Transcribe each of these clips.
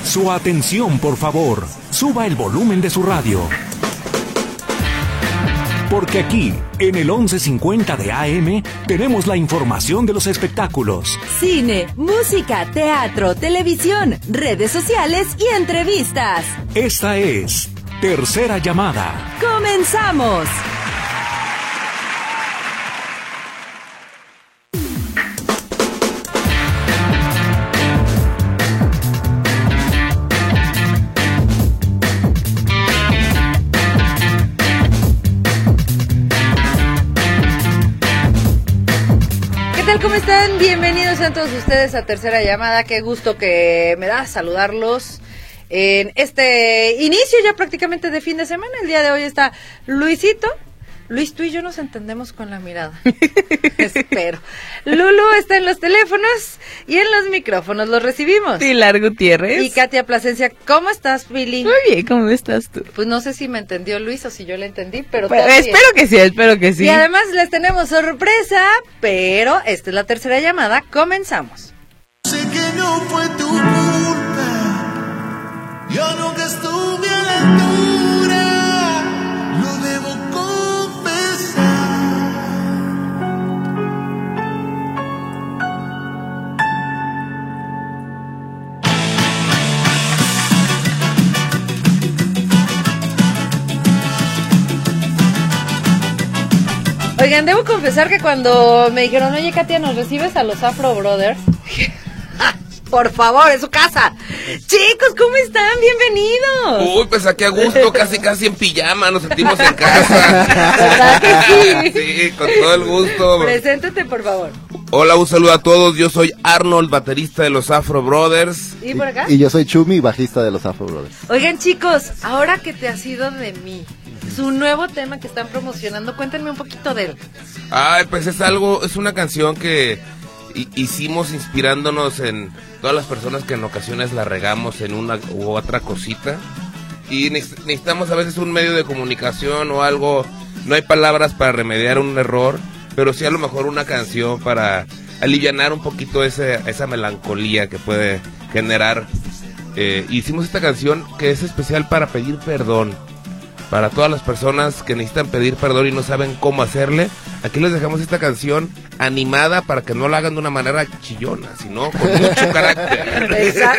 Su atención, por favor. Suba el volumen de su radio. Porque aquí, en el 1150 de AM, tenemos la información de los espectáculos. Cine, música, teatro, televisión, redes sociales y entrevistas. Esta es Tercera Llamada. ¡Comenzamos! ¿Cómo están? Bienvenidos a todos ustedes a Tercera Llamada. Qué gusto que me da saludarlos en este inicio ya prácticamente de fin de semana. El día de hoy está Luisito. Luis, tú y yo nos entendemos con la mirada. Espero. Lulu está en los teléfonos y en los micrófonos. Los recibimos. Pilar Gutiérrez. Y Katia Plasencia. ¿Cómo estás, Pili? Muy bien, ¿cómo estás tú? Pues no sé si me entendió Luis o si yo le entendí, pero espero que sí. Y además les tenemos sorpresa, pero esta es la tercera llamada. Comenzamos. Sé que no fue tu culpa. Yo nunca estuve a la altura. Lo debo confesar. Oigan, debo confesar que cuando me dijeron, oye, Katia, ¿nos recibes a los Afro Brothers? Por favor, es su casa. Chicos, ¿cómo están? Bienvenidos. Uy, pues aquí a gusto, casi en pijama, nos sentimos en casa. ¿Verdad que sí? Sí, con todo el gusto. Preséntate, por favor. Hola, un saludo a todos, yo soy Arnold, baterista de los Afro Brothers. ¿Y por acá? Y yo soy Chumi, bajista de los Afro Brothers. Oigan, chicos, ahora que te has ido de mí, su nuevo tema que están promocionando, cuéntenme un poquito de él. Ay, pues es una canción que hicimos inspirándonos en todas las personas que en ocasiones la regamos en una u otra cosita. Y necesitamos a veces un medio de comunicación o algo, no hay palabras para remediar un error, pero sí a lo mejor una canción para alivianar un poquito esa melancolía que puede generar. Hicimos esta canción que es especial para pedir perdón. Para todas las personas que necesitan pedir perdón y no saben cómo hacerle, aquí les dejamos esta canción animada para que no la hagan de una manera chillona, sino con mucho carácter.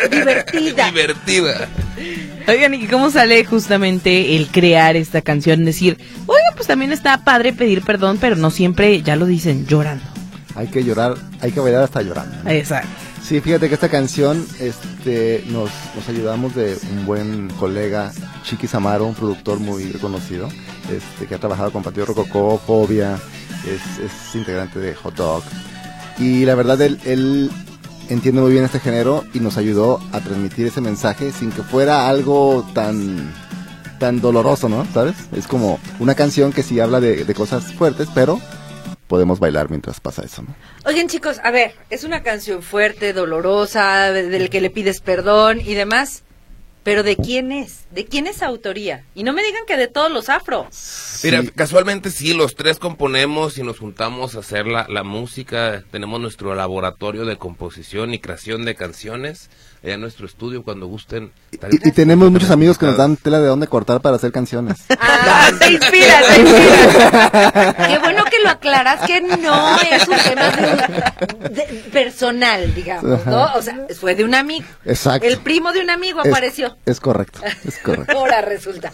Divertida. Oigan, ¿y cómo sale justamente el crear esta canción? Decir, oiga, pues también está padre pedir perdón, pero no siempre, ya lo dicen, llorando. Hay que llorar, hay que bailar hasta llorando, ¿no? Exacto. Sí, fíjate que esta canción nos ayudamos de un buen colega, Chiquis Amaro, un productor muy reconocido, que ha trabajado con Partido Rococó, Fobia, es integrante de Hot Dog. Y la verdad, él entiende muy bien este género y nos ayudó a transmitir ese mensaje sin que fuera algo tan doloroso, ¿no? ¿Sabes? Es como una canción que sí habla de cosas fuertes, pero podemos bailar mientras pasa eso, ¿no? Oigan, chicos, a ver, es una canción fuerte, dolorosa, del que le pides perdón y demás, pero ¿de quién es? ¿De quién es autoría? Y no me digan que de todos los afro. Mira, casualmente sí, los tres componemos y nos juntamos a hacer la música, tenemos nuestro laboratorio de composición y creación de canciones, allá en nuestro estudio, cuando gusten. Y tenemos muchos amigos que nos dan tela de dónde cortar para hacer canciones. Ah, te inspiras. Qué bueno que lo aclaras, que no es un tema personal, digamos, ¿no? O sea, fue de un amigo. Exacto. El primo de un amigo apareció. Es correcto. Ahora resulta.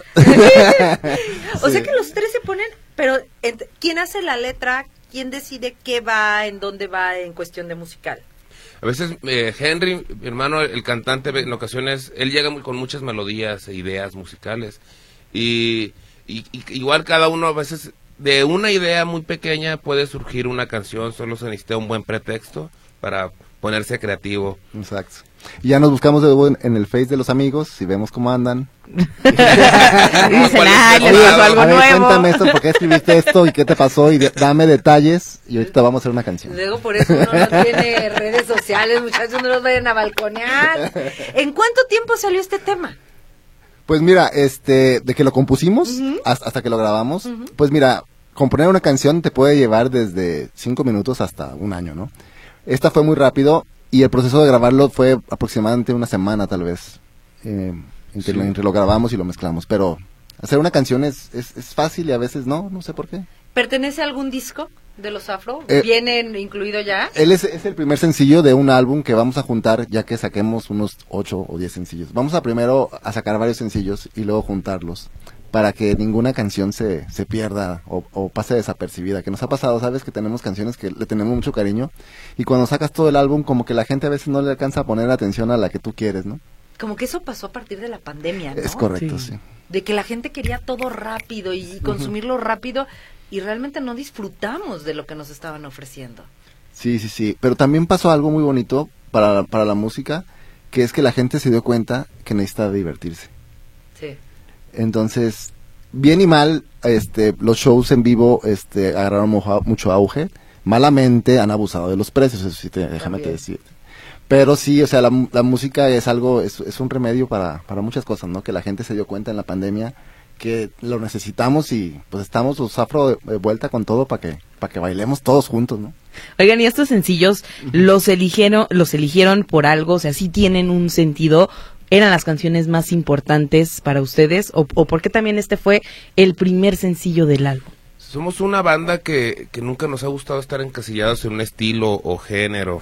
O sea que los tres se ponen, pero ¿quién hace la letra? ¿Quién decide qué va, en dónde va en cuestión de musical? A veces Henry, mi hermano, el cantante, en ocasiones, él llega con muchas melodías e ideas musicales. Y igual cada uno a veces, de una idea muy pequeña puede surgir una canción, solo se necesita un buen pretexto para ponerse creativo. Exacto. Y ya nos buscamos de nuevo en el Face de los amigos, si vemos cómo andan. Dicen, ay, les pasó algo a ver, nuevo. cuéntame esto, ¿por qué escribiste esto y qué te pasó? Y dame detalles y ahorita vamos a hacer una canción. Luego por eso uno no tiene redes sociales, muchachos, no los vayan a balconear. ¿En cuánto tiempo salió este tema? Pues mira, de que lo compusimos hasta que lo grabamos, pues mira, componer una canción te puede llevar desde 5 minutos hasta un año, ¿no? Esta fue muy rápido y el proceso de grabarlo fue aproximadamente una semana tal vez. entre lo grabamos y lo mezclamos, pero hacer una canción es fácil y a veces no sé por qué. ¿Pertenece a algún disco de los Afro? ¿Vienen incluido ya? Él es el primer sencillo de un álbum que vamos a juntar ya que saquemos unos 8 o 10 sencillos. Vamos a primero a sacar varios sencillos y luego juntarlos para que ninguna canción se pierda o pase desapercibida, que nos ha pasado, ¿sabes? Que tenemos canciones que le tenemos mucho cariño y cuando sacas todo el álbum como que la gente a veces no le alcanza a poner atención a la que tú quieres, ¿no? Como que eso pasó a partir de la pandemia, ¿no? Es correcto, sí. De que la gente quería todo rápido y consumirlo rápido y realmente no disfrutamos de lo que nos estaban ofreciendo. Sí, pero también pasó algo muy bonito para la música, que es que la gente se dio cuenta que necesita divertirse. Sí. Entonces, bien y mal, los shows en vivo agarraron mucho auge. Malamente han abusado de los precios, eso sí, déjame te decir. Pero sí, o sea, la música es algo, es un remedio para muchas cosas, ¿no? Que la gente se dio cuenta en la pandemia que lo necesitamos y pues estamos los Afro de vuelta con todo para que bailemos todos juntos, ¿no? Oigan, y estos sencillos los eligieron por algo, o sea, sí tienen un sentido. ¿Eran las canciones más importantes para ustedes? ¿O por qué también este fue el primer sencillo del álbum? Somos una banda que nunca nos ha gustado estar encasillados en un estilo o género.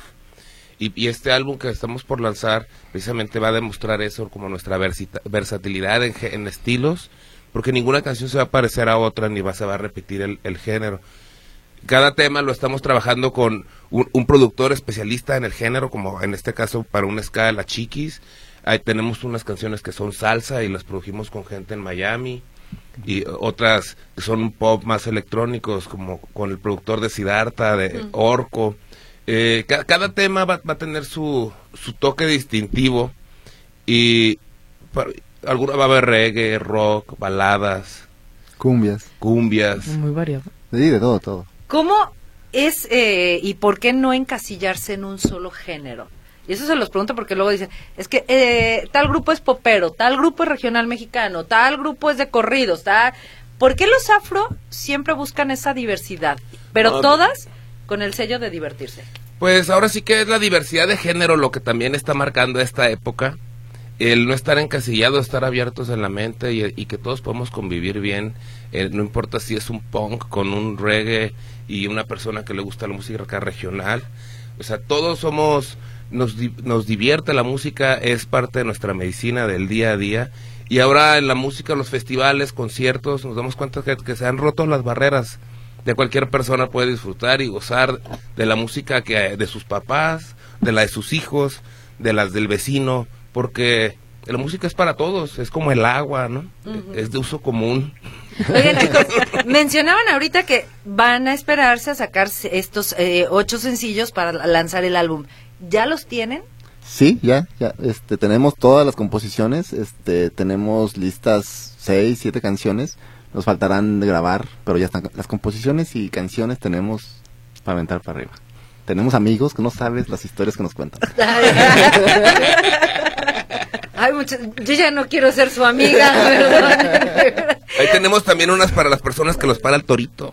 Y este álbum que estamos por lanzar precisamente va a demostrar eso, como nuestra versatilidad en estilos, porque ninguna canción se va a parecer a otra ni se va a repetir el género. Cada tema lo estamos trabajando con un productor especialista en el género, como en este caso para un ska, La Chiquis. Ahí tenemos unas canciones que son salsa y las produjimos con gente en Miami, y otras que son un pop más electrónicos, como con el productor de Siddhartha, de Orco. Cada tema va a tener su toque distintivo, y alguna va a haber reggae, rock, baladas, cumbias. Muy variado. Sí, de todo. ¿Cómo es y por qué no encasillarse en un solo género? Y eso se los pregunto porque luego dicen, es que tal grupo es popero, tal grupo es regional mexicano, tal grupo es de corridos, ¿Por qué los Afro siempre buscan esa diversidad? Pero todas con el sello de divertirse. Pues ahora sí que es la diversidad de género lo que también está marcando esta época. El no estar encasillados, estar abiertos en la mente y que todos podemos convivir bien. No importa si es un punk con un reggae y una persona que le gusta la música regional. O sea, todos nos divierte la música, es parte de nuestra medicina del día a día. Y ahora en la música, los festivales, conciertos, nos damos cuenta que se han roto las barreras. De cualquier persona puede disfrutar y gozar de la música de sus papás, de la de sus hijos, de las del vecino, porque la música es para todos, es como el agua, ¿no? Es de uso común. Oigan, chicos, mencionaban ahorita que van a esperarse a sacar estos 8 sencillos para lanzar el álbum. ¿Ya los tienen? Sí, ya, tenemos todas las composiciones, tenemos listas 6, 7 canciones. Nos faltarán de grabar, pero ya están las composiciones y canciones, tenemos para aventar para arriba. Tenemos amigos que no sabes las historias que nos cuentan. Ay, yo ya no quiero ser su amiga. Ahí tenemos también unas para las personas que los para el torito.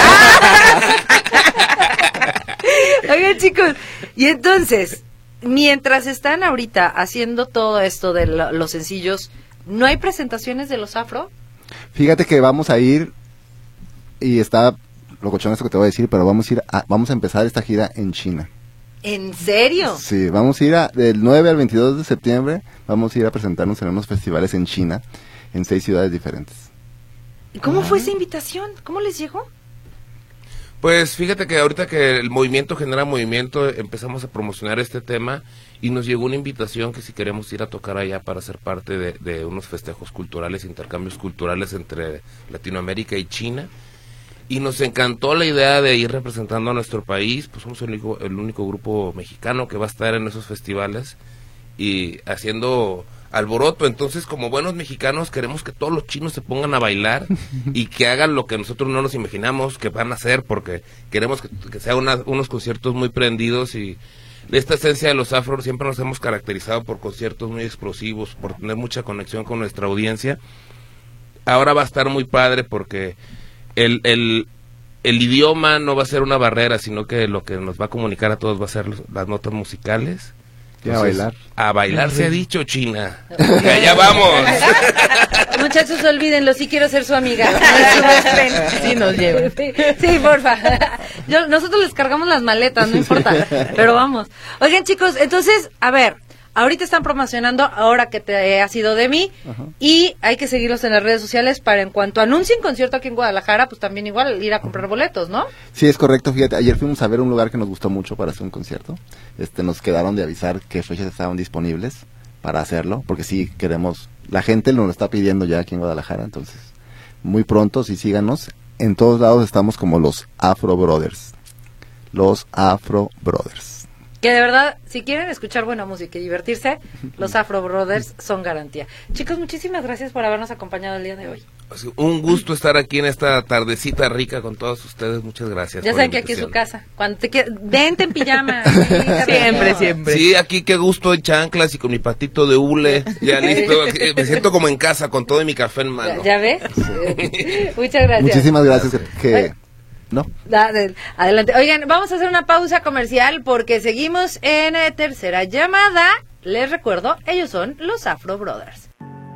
Oigan, chicos, y entonces, mientras están ahorita haciendo todo esto de los sencillos, ¿no hay presentaciones de los Afro? Fíjate que vamos a ir, y está locochón esto que te voy a decir, pero vamos a empezar esta gira en China. ¿En serio? Sí, vamos a ir del 9 al 22 de septiembre, vamos a ir a presentarnos en unos festivales en China, en 6 ciudades diferentes. ¿Y cómo fue esa invitación? ¿Cómo les llegó? Pues fíjate que ahorita que el movimiento genera movimiento, empezamos a promocionar este tema y nos llegó una invitación que si queremos ir a tocar allá para ser parte de unos festejos culturales, intercambios culturales entre Latinoamérica y China. Y nos encantó la idea de ir representando a nuestro país, pues somos el único grupo mexicano que va a estar en esos festivales y haciendo alboroto. Entonces, como buenos mexicanos, queremos que todos los chinos se pongan a bailar y que hagan lo que nosotros no nos imaginamos que van a hacer, porque queremos que sean unos conciertos muy prendidos. Y de esta esencia de los Afro siempre nos hemos caracterizado por conciertos muy explosivos, por tener mucha conexión con nuestra audiencia. Ahora va a estar muy padre porque el idioma no va a ser una barrera, sino que lo que nos va a comunicar a todos va a ser las notas musicales, ¿Quién a bailar? A bailar se ha dicho, China. Que allá vamos. Muchachos, olvídenlo, sí quiero ser su amiga. Sí, nos llevan. Sí, porfa. Nosotros les cargamos las maletas, no importa, pero vamos. Oigan, chicos, entonces, a ver, ahorita están promocionando Ahora que te has ido de mí. Ajá. Y hay que seguirlos en las redes sociales para en cuanto anuncien concierto aquí en Guadalajara, pues también igual ir a comprar boletos, ¿no? Sí, es correcto, fíjate, ayer fuimos a ver un lugar que nos gustó mucho para hacer un concierto. Nos quedaron de avisar qué fechas estaban disponibles para hacerlo, porque sí queremos, la gente nos lo está pidiendo ya aquí en Guadalajara, entonces muy pronto, sí, síganos. En todos lados estamos como los Afro Brothers. Los Afro Brothers. Que de verdad, si quieren escuchar buena música y divertirse, los Afro Brothers son garantía. Chicos, muchísimas gracias por habernos acompañado el día de hoy. Un gusto estar aquí en esta tardecita rica con todos ustedes. Muchas gracias. Ya saben que aquí es su casa. Cuando te vente en pijama. Siempre. Sí, aquí qué gusto en chanclas y con mi patito de hule. Ya listo. Me siento como en casa con todo mi café en mano. ¿Ya ves? Muchas gracias. Muchísimas gracias. ¿No? Adelante. Oigan, vamos a hacer una pausa comercial porque seguimos en tercera llamada. Les recuerdo, ellos son los Afro Brothers.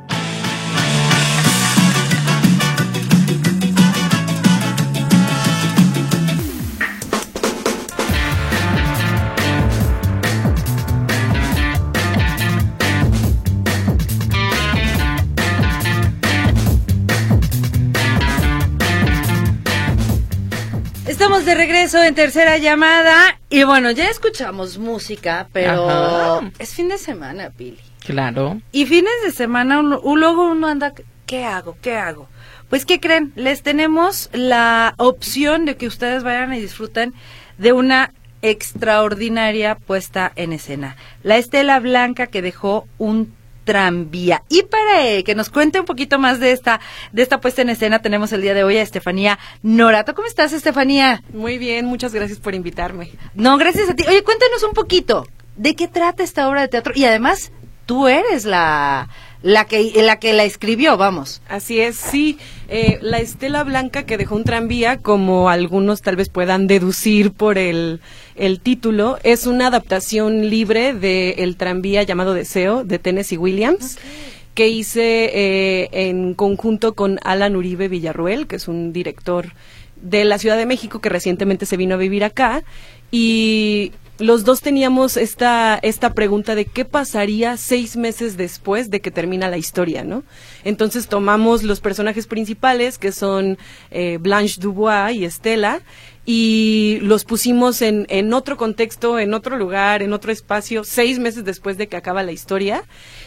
Estamos de regreso en tercera llamada y bueno, ya escuchamos música, pero Ajá. Es fin de semana, Pili. Claro. Y fines de semana luego uno anda, ¿qué hago? Pues, ¿qué creen? Les tenemos la opción de que ustedes vayan y disfruten de una extraordinaria puesta en escena. La Estela Blanca que dejó un tranvía. Y para que nos cuente un poquito más de esta puesta en escena, tenemos el día de hoy a Estefanía Norato. ¿Cómo estás, Estefanía? Muy bien, muchas gracias por invitarme. No, gracias a ti. Oye, cuéntanos un poquito, ¿de qué trata esta obra de teatro? Y además, tú eres la que la escribió, vamos. Así es, sí. La Estela Blanca que dejó un tranvía, como algunos tal vez puedan deducir por el título, es una adaptación libre de El tranvía llamado Deseo, de Tennessee Williams, que hice en conjunto con Alan Uribe Villarruel, que es un director de la Ciudad de México que recientemente se vino a vivir acá, y los dos teníamos esta pregunta de qué pasaría 6 meses después de que termina la historia, ¿no? Entonces tomamos los personajes principales, que son Blanche Dubois y Estela, y los pusimos en otro contexto, en otro lugar, en otro espacio, 6 meses después de que acaba la historia,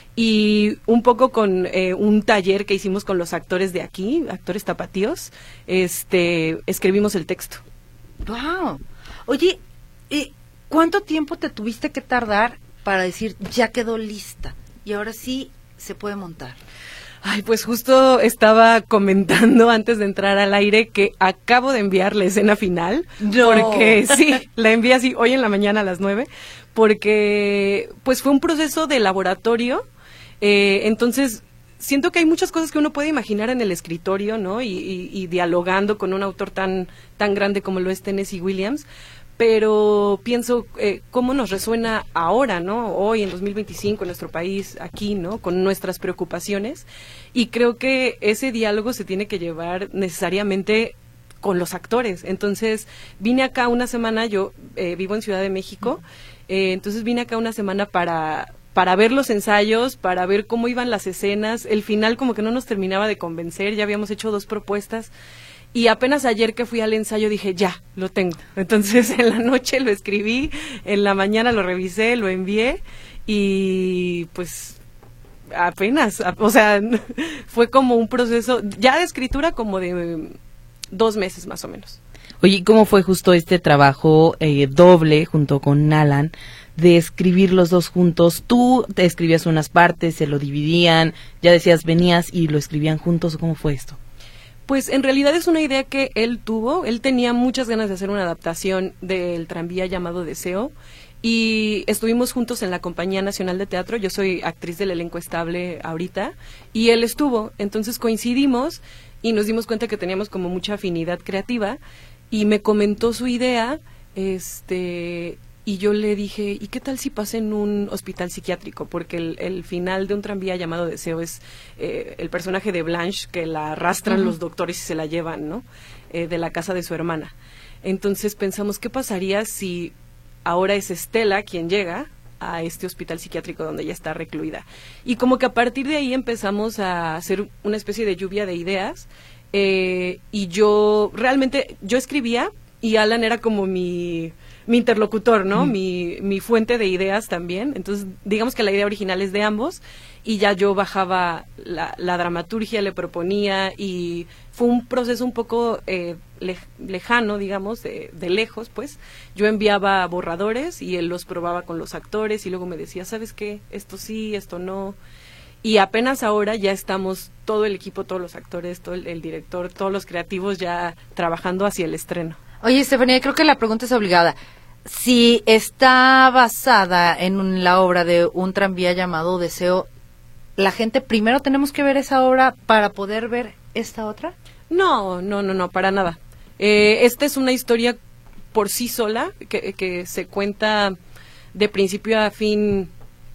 y un poco con un taller que hicimos con los actores de aquí, actores tapatíos, escribimos el texto. ¡Wow! Oye, ¿cuánto tiempo te tuviste que tardar para decir, ya quedó lista y ahora sí se puede montar? Ay, pues justo estaba comentando antes de entrar al aire que acabo de enviar la escena final. No. Porque sí, la envié así hoy en la mañana a las 9, porque pues fue un proceso de laboratorio, entonces siento que hay muchas cosas que uno puede imaginar en el escritorio, ¿no? Y dialogando con un autor tan grande como lo es Tennessee Williams, pero pienso cómo nos resuena ahora, ¿no? Hoy, en 2025, en nuestro país, aquí, ¿no? Con nuestras preocupaciones, y creo que ese diálogo se tiene que llevar necesariamente con los actores. Entonces, vine acá una semana, yo vivo en Ciudad de México, entonces vine acá una semana para ver los ensayos, para ver cómo iban las escenas. El final como que no nos terminaba de convencer, ya habíamos hecho 2 propuestas, y apenas ayer que fui al ensayo dije, ya, lo tengo. Entonces en la noche lo escribí, en la mañana lo revisé, lo envié, y pues apenas, o sea, fue como un proceso ya de escritura como de 2 meses más o menos. Oye, ¿cómo fue justo este trabajo doble junto con Alan de escribir los dos juntos? Tú te escribías unas partes, se lo dividían, ya decías venías y lo escribían juntos, ¿cómo fue esto? Pues en realidad es una idea que él tuvo. Él tenía muchas ganas de hacer una adaptación del tranvía llamado Deseo, y estuvimos juntos en la Compañía Nacional de Teatro. Yo soy actriz del elenco estable ahorita, y él estuvo. Entonces coincidimos y nos dimos cuenta que teníamos como mucha afinidad creativa, y me comentó su idea, y yo le dije, ¿y qué tal si pasa en un hospital psiquiátrico? Porque el final de Un tranvía llamado Deseo es el personaje de Blanche, que la arrastran los doctores y se la llevan, ¿no? De la casa de su hermana. Entonces pensamos, ¿qué pasaría si ahora es Estela quien llega a este hospital psiquiátrico donde ella está recluida? Y como que a partir de ahí empezamos a hacer una especie de lluvia de ideas, y yo escribía, y Alan era como mi interlocutor, ¿no? Mi fuente de ideas también. Entonces, digamos que la idea original es de ambos, y ya yo bajaba la dramaturgia, le proponía, y fue un proceso un poco lejano, digamos, de lejos, pues. Yo enviaba borradores y él los probaba con los actores, y luego me decía, ¿sabes qué? Esto sí, esto no. Y apenas ahora ya estamos, todo el equipo, todos los actores, todo el director, todos los creativos ya trabajando hacia el estreno. Oye, Estefanía, creo que la pregunta es obligada. Si está basada en la obra de Un tranvía llamado Deseo, ¿la gente primero tenemos que ver esa obra para poder ver esta otra? No, para nada. Esta es una historia por sí sola, que se cuenta de principio a fin,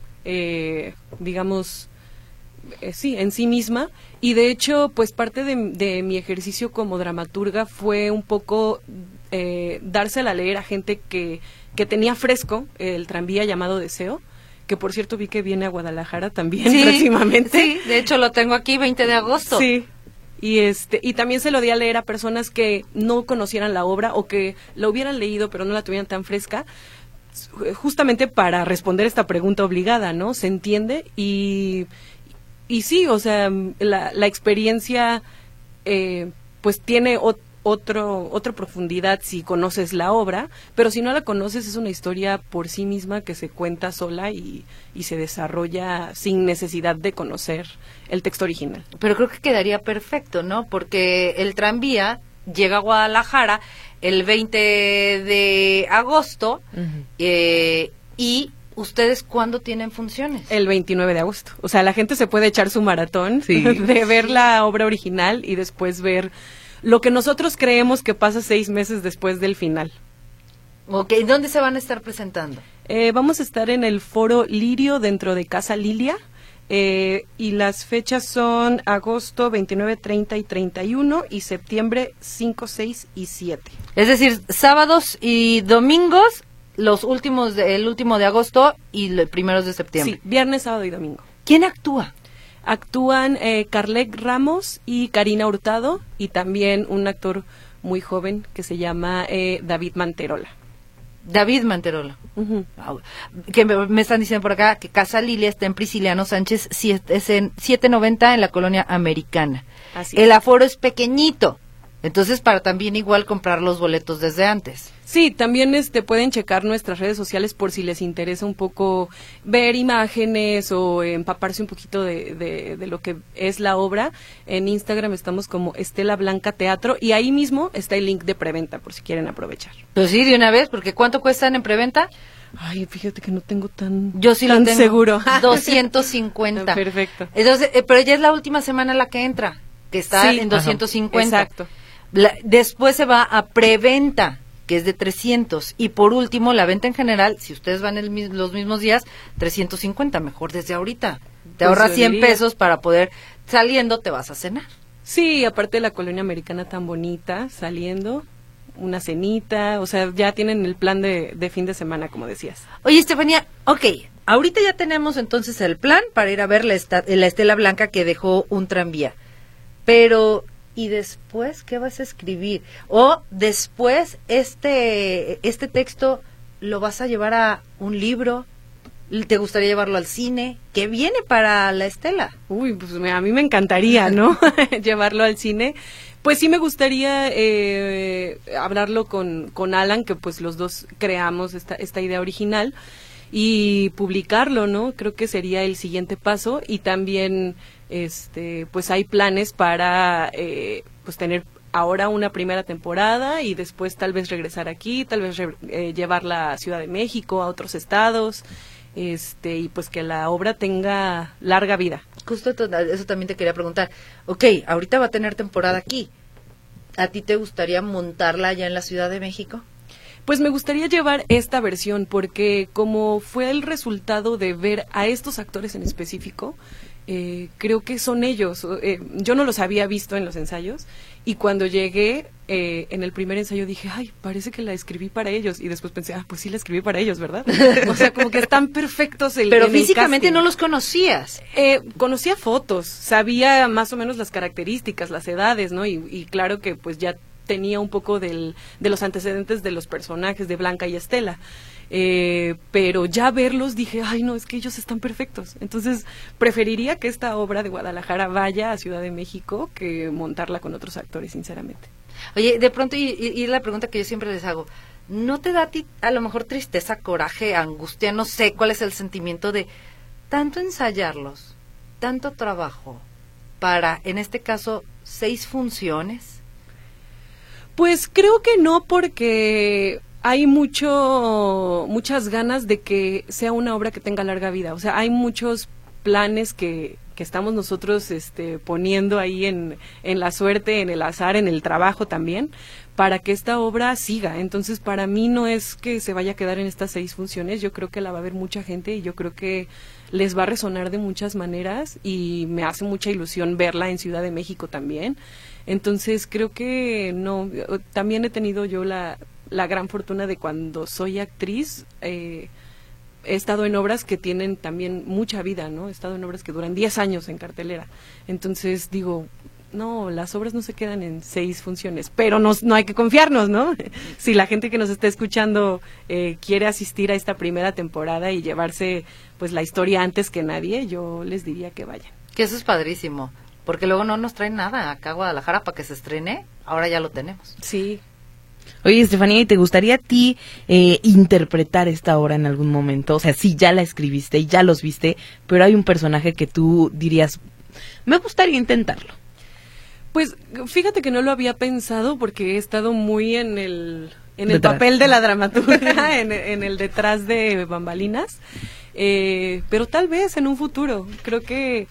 digamos, sí, en sí misma, y de hecho, pues parte de mi ejercicio como dramaturga fue un poco dársela a leer a gente que tenía fresco el tranvía llamado Deseo, que por cierto vi que viene a Guadalajara también próximamente. Sí, de hecho lo tengo aquí, 20 de agosto. Sí. Y también se lo di a leer a personas que no conocieran la obra o que la hubieran leído pero no la tuvieran tan fresca, justamente para responder esta pregunta obligada, ¿no? ¿Se entiende? Y sí, o sea, la experiencia pues tiene otra profundidad si conoces la obra, pero si no la conoces es una historia por sí misma que se cuenta sola y se desarrolla sin necesidad de conocer el texto original. Pero creo que quedaría perfecto, ¿no? Porque el tranvía llega a Guadalajara el 20 de agosto y ¿ustedes cuándo tienen funciones? El 29 de agosto. O sea, la gente se puede echar su maratón de ver la obra original y después ver lo que nosotros creemos que pasa 6 meses después del final. Ok, ¿dónde se van a estar presentando? Vamos a estar en el Foro Lirio dentro de Casa Lilia, y las fechas son agosto 29, 30 y 31 y septiembre 5, 6 y 7. Es decir, sábados y domingos, el último de agosto y los primeros de septiembre. Sí, viernes, sábado y domingo. ¿Quién actúa? Actúan Carlec Ramos y Karina Hurtado, y también un actor muy joven que se llama David Manterola. David Manterola. Que me están diciendo por acá que Casa Lilia está en Prisciliano Sánchez, es en 790 en la colonia Americana. Así El es. aforo es pequeñito, entonces para también igual comprar los boletos desde antes. Sí, también pueden checar nuestras redes sociales por si les interesa un poco ver imágenes o empaparse un poquito de lo que es la obra. En Instagram estamos como Estela Blanca Teatro, y ahí mismo está el link de preventa por si quieren aprovechar. Pues sí, de una vez, porque ¿cuánto cuestan en preventa? Ay, fíjate que no tengo tan Yo sí tan lo tengo. seguro. 250. Perfecto. Entonces, pero ya es la última semana la que entra, que está Sí, en 250. exacto. Después se va a preventa, que es de 300, y por último la venta en general, si ustedes van los mismos días, 350, mejor desde ahorita. Te Pues ahorras yo 100 diría. pesos para poder, saliendo te vas a cenar. Sí, aparte de la colonia americana tan bonita, saliendo, una cenita, o sea, ya tienen el plan de fin de semana, como decías. Oye, Estefanía, ok, ahorita ya tenemos entonces el plan para ir a ver la Estela Blanca que dejó Un tranvía, pero ¿y después qué vas a escribir? O después este texto lo vas a llevar a un libro, ¿te gustaría llevarlo al cine? ¿Qué viene para la Estela? Uy, pues a mí me encantaría, ¿no? Llevarlo al cine. Pues sí me gustaría hablarlo con Alan, que pues los dos creamos esta idea original, y publicarlo, ¿no? Creo que sería el siguiente paso, y también pues hay planes para pues tener ahora una primera temporada y después tal vez regresar aquí, tal vez llevarla a Ciudad de México, a otros estados, y pues que la obra tenga larga vida. Justo eso también te quería preguntar. Ok, ahorita va a tener temporada aquí. ¿A ti te gustaría montarla allá en la Ciudad de México? Pues me gustaría llevar esta versión porque como fue el resultado de ver a estos actores en específico, creo que son ellos. Yo no los había visto en los ensayos y cuando llegué en el primer ensayo dije, ay, parece que la escribí para ellos, y después pensé, pues sí la escribí para ellos, ¿verdad? O sea, como que están perfectos Pero en físicamente el casting. no los conocías. Conocía fotos, sabía más o menos las características, las edades, ¿no? Y claro que pues ya tenía un poco de los antecedentes de los personajes de Blanca y Estela. Pero ya verlos dije, ay no, es que ellos están perfectos. Entonces preferiría que esta obra de Guadalajara vaya a Ciudad de México que montarla con otros actores, sinceramente. Oye, de pronto, y es la pregunta que yo siempre les hago, ¿no te da a ti a lo mejor tristeza, coraje, angustia, no sé cuál es el sentimiento de tanto ensayarlos, tanto trabajo para, en este caso, 6 funciones? Pues creo que no, porque hay muchas ganas de que sea una obra que tenga larga vida. O sea, hay muchos planes que estamos nosotros poniendo ahí en la suerte, en el azar, en el trabajo también, para que esta obra siga. Entonces, para mí no es que se vaya a quedar en estas 6 funciones. Yo creo que la va a ver mucha gente y yo creo que les va a resonar de muchas maneras y me hace mucha ilusión verla en Ciudad de México también. Entonces creo que no, también he tenido yo la gran fortuna de cuando soy actriz, he estado en obras que tienen también mucha vida, ¿no? He estado en obras que duran 10 años en cartelera. Entonces digo, no, las obras no se quedan en 6 funciones, pero no hay que confiarnos, ¿no? Si la gente que nos está escuchando quiere asistir a esta primera temporada y llevarse pues la historia antes que nadie, yo les diría que vayan. Que eso es padrísimo. Porque luego no nos traen nada acá a Guadalajara para que se estrene. Ahora ya lo tenemos. Sí. Oye, Estefanía, ¿y te gustaría a ti interpretar esta obra en algún momento? O sea, sí, ya la escribiste y ya los viste, pero hay un personaje que tú dirías, me gustaría intentarlo. Pues fíjate que no lo había pensado porque he estado muy en el Detrás. papel de la dramaturgia, en el detrás de bambalinas. Pero tal vez en un futuro. Creo que...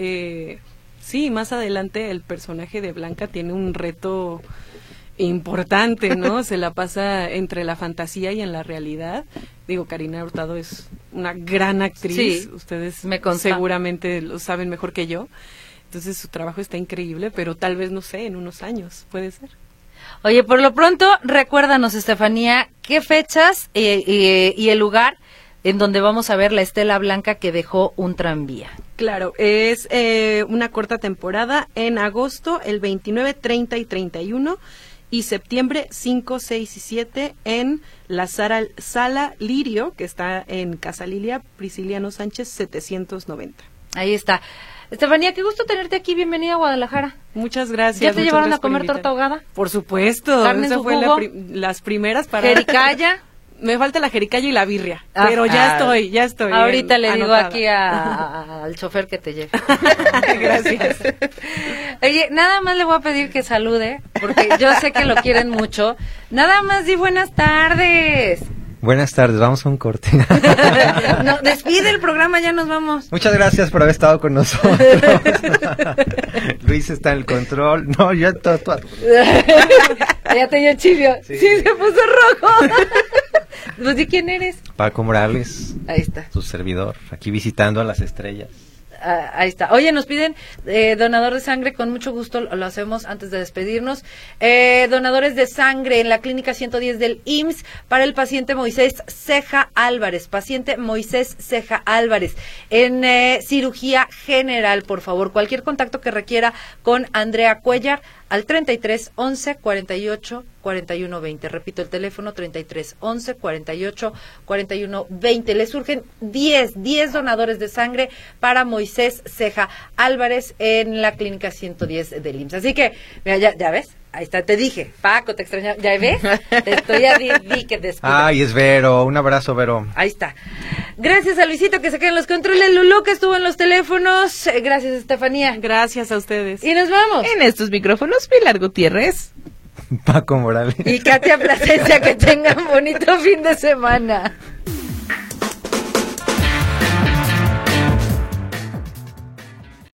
sí, más adelante el personaje de Blanca tiene un reto importante, ¿no? Se la pasa entre la fantasía y en la realidad. Digo, Karina Hurtado es una gran actriz, Sí, ustedes me consta. seguramente lo saben mejor que yo. Entonces su trabajo está increíble, pero tal vez, no sé, en unos años, puede ser. Oye, por lo pronto, recuérdanos, Estefanía, qué fechas y el lugar en donde vamos a ver la estela blanca que dejó un tranvía. Claro, es una corta temporada en agosto, el 29, 30 y 31, y septiembre 5, 6 y 7 en la Sala Lirio, que está en Casa Lilia, Prisciliano Sánchez 790. Ahí está. Estefanía, qué gusto tenerte aquí. Bienvenida a Guadalajara. Muchas gracias. ¿Ya te muchas llevaron gracias a por comer invitarme. torta ahogada? Por supuesto. ¿Carne en Esa su fue jugo? las primeras para... Jericaya. Me falta la jericaya y la birria, Ah, pero ya estoy. Ahorita le digo anotada. aquí al chofer que te lleve. Gracias. Oye, nada más le voy a pedir que salude, porque yo sé que lo quieren mucho. Nada más di buenas tardes. Buenas tardes, vamos a un corte. No, despide el programa, ya nos vamos. Muchas gracias por haber estado con nosotros. Luis está en el control. No, yo todo. Ya te dio chivio. Sí, se puso rojo. Pues, ¿y quién eres? Paco Morales, Ahí está. tu servidor, aquí visitando a las estrellas. Ahí está. Oye, nos piden donador de sangre, con mucho gusto lo hacemos antes de despedirnos. Donadores de sangre en la clínica 110 del IMSS para el paciente Moisés Ceja Álvarez. Paciente Moisés Ceja Álvarez. En cirugía general, por favor. Cualquier contacto que requiera con Andrea Cuellar al 33 11 48 41 20. Repito el teléfono, 33 11 48 41 20. Le surgen 10 donadores de sangre para Moisés Ceja Álvarez en la clínica 110 del IMSS. Así que, mira, ya ves, ahí está, te dije, Paco, te extrañaba, ¿ya ves? Te estoy a di que descuida. Ay, es Vero, un abrazo, Vero. Ahí está. Gracias a Luisito que se queda en los controles, Lulú que estuvo en los teléfonos, gracias Estefanía. Gracias a ustedes. Y nos vamos. En estos micrófonos, Pilar Gutiérrez. Paco Morales. Y Katia Plasencia, que tengan bonito fin de semana.